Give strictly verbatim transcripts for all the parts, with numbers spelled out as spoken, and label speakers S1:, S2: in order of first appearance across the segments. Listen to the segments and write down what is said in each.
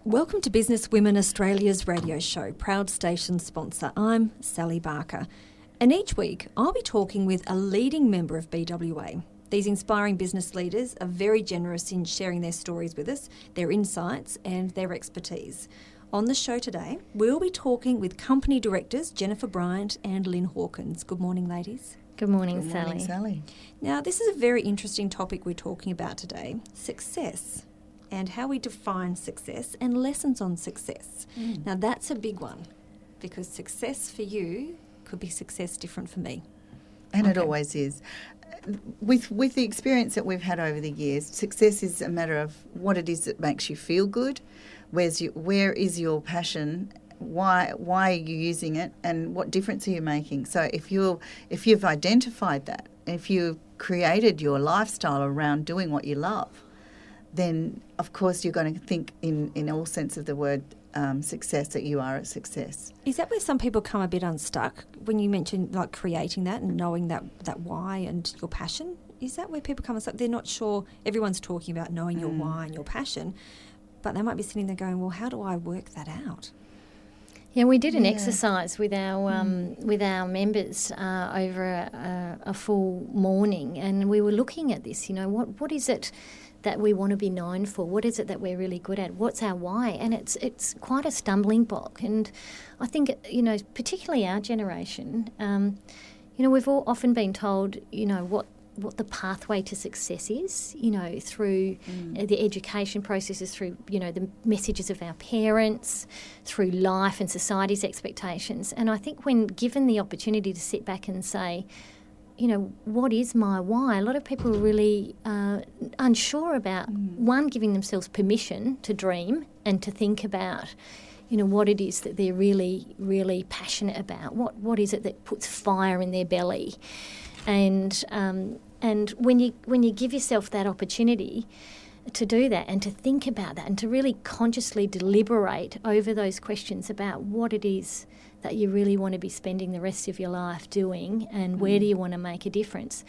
S1: Welcome to Business Women Australia's radio show, proud station sponsor. I'm Sally Barker, and each week I'll be talking with a leading member of B W A. These inspiring business leaders are very generous in sharing their stories with us, their insights and their expertise. On the show today, we'll be talking with company directors Jennifer Bryant and Lynn Hawkins. Good morning, ladies.
S2: Good morning,
S3: Good
S2: Sally.
S3: morning, Sally.
S1: Now, this is a very interesting topic we're talking about today, success, and how we define success and lessons on success. Mm. Now, that's a big one because success for you could be success different for me.
S3: And
S1: okay.
S3: It always is. With with the experience that we've had over the years, success is a matter of what it is that makes you feel good, where's you, where is your passion, why why are you using it, and what difference are you making? So if you're if you've identified that, if you've created your lifestyle around doing what you love, then of course you're going to think in, in all sense of the word um, success that you are a success.
S1: Is that where some people come a bit unstuck when you mention like creating that and knowing that, that why and your passion? Is that where people come unstuck? They're not sure. Everyone's talking about knowing mm. your why and your passion, but they might be sitting there going, well, how do I work that out?
S2: Yeah, we did an
S3: yeah.
S2: exercise with our um, mm. with our members uh, over a, a, a full morning, and we were looking at this. You know, what what is it that we want to be known for? What is it that we're really good at? What's our why? And it's it's quite a stumbling block. And I think, you know, particularly our generation, um, you know, we've all often been told, you know, what what the pathway to success is, you know, through mm. the education processes, through, you know, the messages of our parents, through life and society's expectations. And I think when given the opportunity to sit back and say, you know, what is my why? A lot of people are really uh, unsure about, mm. one, giving themselves permission to dream and to think about, you know, what it is that they're really, really passionate about. What What is it that puts fire in their belly? And um, and when you when you give yourself that opportunity to do that and to think about that and to really consciously deliberate over those questions about what it is that you really want to be spending the rest of your life doing and where mm. do you want to make a difference.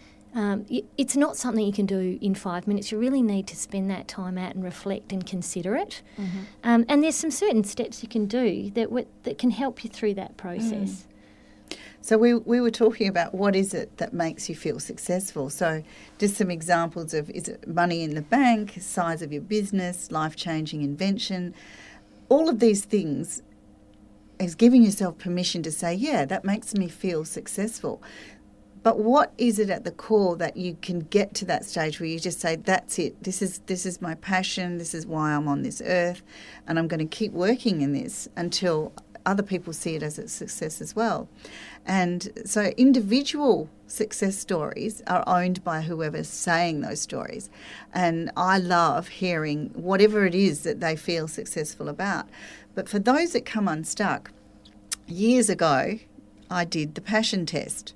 S2: Um, it's not something you can do in five minutes. You really need to spend that time out and reflect and consider it. Mm-hmm. Um, and there's some certain steps you can do that w- that can help you through that process. Mm.
S3: So we we were talking about what is it that makes you feel successful. So just some examples of, is it money in the bank, size of your business, life-changing invention, all of these things is giving yourself permission to say, yeah, that makes me feel successful. But what is it at the core that you can get to that stage where you just say, that's it, this is this is my passion, this is why I'm on this earth, and I'm going to keep working in this until other people see it as a success as well. And so individual success stories are owned by whoever's saying those stories. And I love hearing whatever it is that they feel successful about. But for those that come unstuck, years ago, I did the passion test.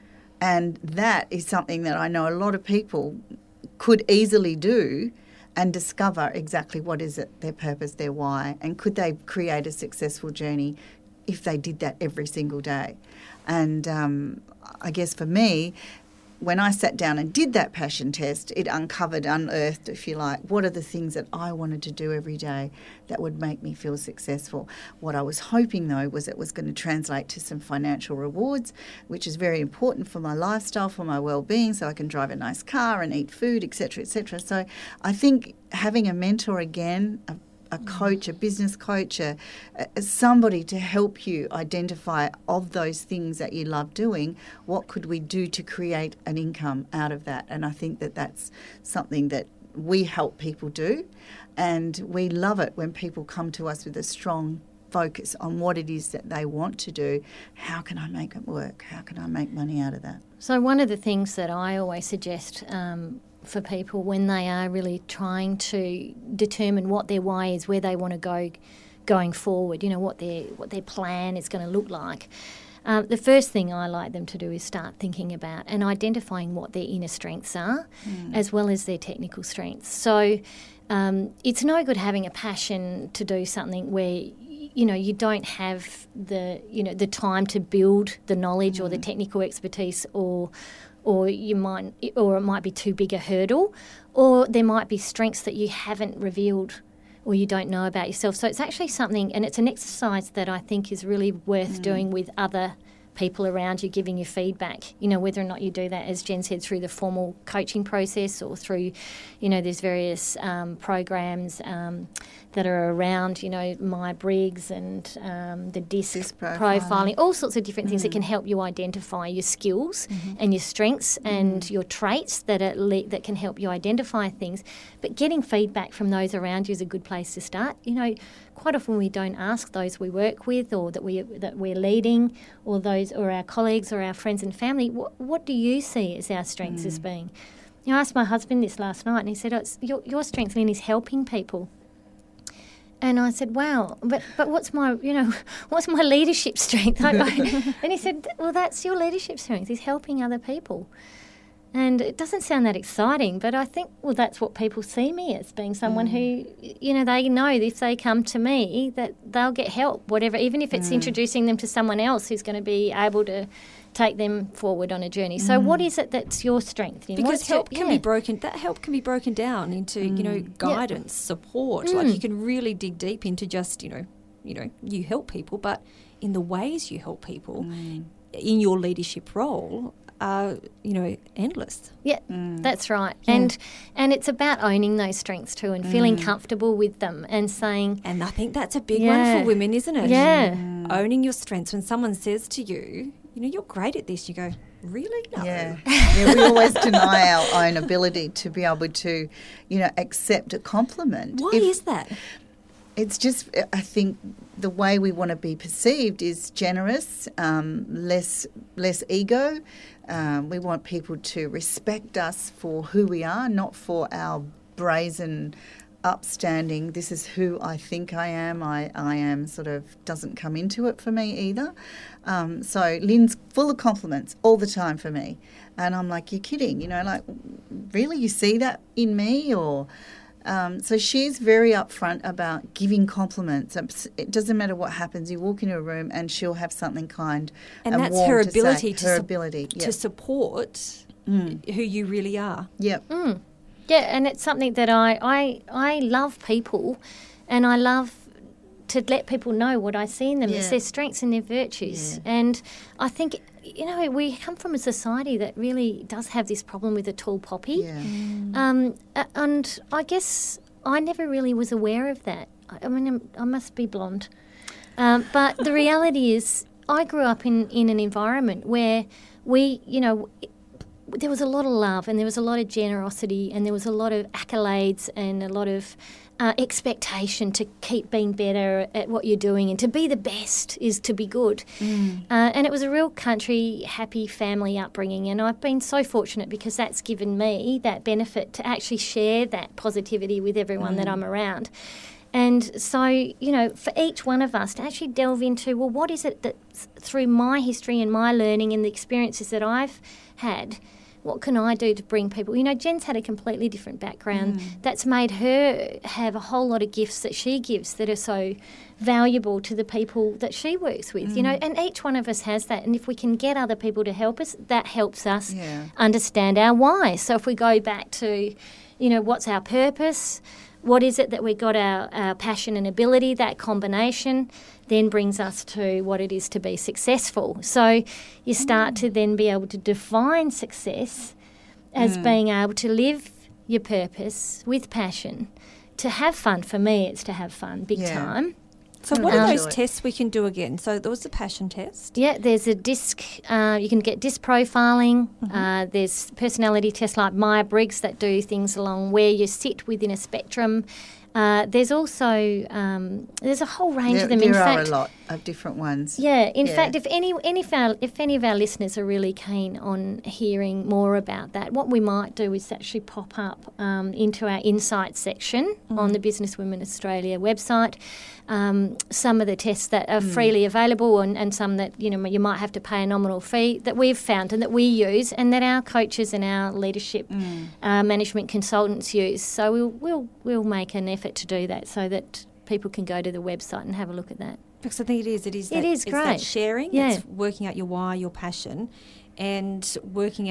S3: And that is something that I know a lot of people could easily do and discover exactly what is it, their purpose, their why, and could they create a successful journey if they did that every single day. And um, I guess for me, when I sat down and did that passion test, it uncovered, unearthed, if you like, what are the things that I wanted to do every day that would make me feel successful. What I was hoping, though, was it was going to translate to some financial rewards, which is very important for my lifestyle, for my well-being, so I can drive a nice car and eat food, et cetera, et cetera. So I think having a mentor again, a a coach, a business coach, a, a, somebody to help you identify of those things that you love doing, what could we do to create an income out of that? And I think that that's something that we help people do, and we love it when people come to us with a strong focus on what it is that they want to do. How can I make it work? How can I make money out of that?
S2: So one of the things that I always suggest um, for people when they are really trying to determine what their why is, where they want to go going forward, you know, what their what their plan is going to look like. Um, the first thing I like them to do is start thinking about and identifying what their inner strengths are, mm. as well as their technical strengths. So um, it's no good having a passion to do something where, you know, you don't have the, you know, the time to build the knowledge mm. or the technical expertise, or or you might, or it might be too big a hurdle, or there might be strengths that you haven't revealed or you don't know about yourself. So it's actually something, and it's an exercise that I think is really worth mm. doing with other people around you, giving you feedback, you know, whether or not you do that, as Jen said, through the formal coaching process or through, you know, there's various um, programs um, that are around, you know, Myers-Briggs and um, the DISC, DISC profiling. profiling, all sorts of different mm. things that can help you identify your skills mm-hmm. and your strengths mm. and your traits that are le- that can help you identify things. But getting feedback from those around you is a good place to start. You know, quite often we don't ask those we work with or that we that we're leading, or those or our colleagues or our friends and family. What, what do you see as our strengths mm. as being? You know, I asked my husband this last night, and he said, oh, it's your, your strength, Lynn, is helping people. And I said, wow, but but what's my, you know, what's my leadership strength? And he said, well, that's your leadership strength, is helping other people. And it doesn't sound that exciting, but I think, well, that's what people see me as, being someone mm. who, you know, they know if they come to me that they'll get help, whatever, even if it's mm. introducing them to someone else who's going to be able to take them forward on a journey. So mm. what is it that's your strength? You know,
S1: because help
S2: your,
S1: can
S2: yeah.
S1: be broken, that help can be broken down into, mm. you know, guidance, yeah. support. Mm. Like you can really dig deep into just, you know, you know, you help people, but in the ways you help people mm. in your leadership role are, you know, endless.
S2: Yeah, mm. that's right. Yeah. And and it's about owning those strengths too and mm. feeling comfortable with them and saying...
S1: And I think that's a big
S2: yeah.
S1: one for women, isn't it?
S2: Yeah.
S1: Mm. Owning your strengths. When someone says to you, you know, you're great at this, you go, really? No.
S3: Yeah. yeah, we always deny our own ability to be able to, you know, accept a compliment.
S1: Why
S3: if,
S1: is that?
S3: It's just, I think the way we want to be perceived is generous, um, less less ego. Um, we want people to respect us for who we are, not for our brazen, upstanding, this is who I think I am, I, I am sort of doesn't come into it for me either. Um, so Lynn's full of compliments all the time for me. And I'm like, you're kidding, you know, like, really, you see that in me? Or... Um, so she's very upfront about giving compliments. It doesn't matter what happens. You walk into a room and she'll have something kind and, and
S1: that's
S3: warm
S1: her
S3: to
S1: ability
S3: say.
S1: to
S3: her
S1: su-
S3: ability
S1: to
S3: yep.
S1: support mm. who you really are.
S3: Yep.
S2: Mm. Yeah, and it's something that I, I I love people, and I love to let people know what I see in them. Yeah. It's their strengths and their virtues. Yeah. And I think, you know, we come from a society that really does have this problem with the tall poppy.
S3: Yeah.
S2: Mm. Um, and I guess I never really was aware of that. I mean, I must be blonde. Um, but the reality is I grew up in, in an environment where we, you know, it, there was a lot of love and there was a lot of generosity and there was a lot of accolades and a lot of uh, expectation to keep being better at what you're doing, and to be the best is to be good. Mm. Uh, and it was a real country, happy family upbringing, and I've been so fortunate because that's given me that benefit to actually share that positivity with everyone mm. that I'm around. And so, you know, for each one of us to actually delve into, well, what is it that through my history and my learning and the experiences that I've had, what can I do to bring people? You know, Jen's had a completely different background mm. that's made her have a whole lot of gifts that she gives that are so valuable to the people that she works with, mm. you know, and each one of us has that. And if we can get other people to help us, that helps us yeah. understand our why. So if we go back to, you know, what's our purpose? What is it that we got our, our passion and ability, that combination then brings us to what it is to be successful. So you start mm. to then be able to define success as mm. being able to live your purpose with passion, to have fun. For me, it's to have fun big yeah. time.
S1: So what um, are those tests we can do again? So there was the passion test.
S2: Yeah, there's a DISC. Uh, you can get DISC profiling. Mm-hmm. Uh, there's personality tests like Myers-Briggs that do things along where you sit within a spectrum. Uh, there's also um, there's a whole range
S3: there,
S2: of them.
S3: There
S2: in
S3: are
S2: fact,
S3: a lot of different ones.
S2: Yeah, in
S3: yeah.
S2: fact, if any any of our, if any of our listeners are really keen on hearing more about that, what we might do is actually pop up um, into our insights section mm. on the Business Women Australia website. Um, some of the tests that are mm. freely available, and, and some that you know you might have to pay a nominal fee that we've found and that we use, and that our coaches and our leadership mm. uh, management consultants use. So we'll we'll we'll make an effort to do that so that people can go to the website and have a look at that.
S1: Because I think it is. It is. That,
S2: it is
S1: it's
S2: great.
S1: That sharing.
S2: Yeah.
S1: It's working out your why, your passion, and working out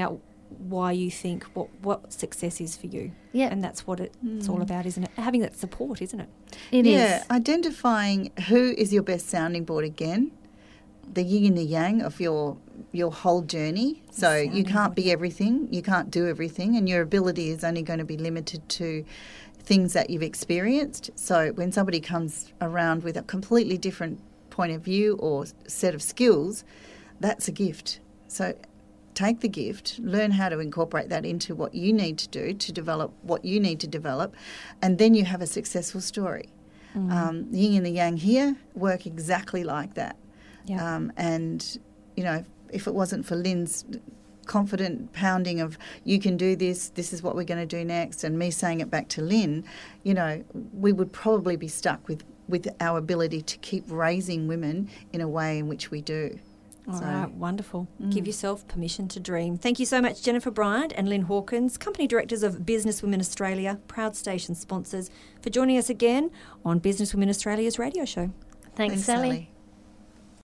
S1: why you think what, what success is for you.
S2: Yeah.
S1: And that's what it,
S3: Mm.
S1: it's all about, isn't it? Having that support, isn't it?
S2: It is.
S3: yeah, identifying who is your best sounding board again, the yin and the yang of your your whole journey. So you
S1: Sounding
S3: can't
S1: board.
S3: be everything, you can't do everything, and your ability is only going to be limited to things that you've experienced. So when somebody comes around with a completely different point of view or set of skills, that's a gift. So take the gift, learn how to incorporate that into what you need to do to develop what you need to develop, and then you have a successful story.
S1: Mm.
S3: Um, the yin and the yang here work exactly like that.
S1: Yeah.
S3: Um, and, you know, if it wasn't for Lynn's confident pounding of, you can do this, this is what we're going to do next, and me saying it back to Lynn, you know, we would probably be stuck with, with our ability to keep raising women in a way in which we do.
S1: All
S3: So-
S1: right, wonderful.
S3: Mm.
S1: Give yourself permission to dream. Thank you so much, Jennifer Bryant and Lynn Hawkins, Company Directors of Business Women Australia, proud station sponsors, for joining us again on Business Women Australia's radio show.
S2: Thanks,
S3: Thanks,
S2: Sally.
S3: Sally.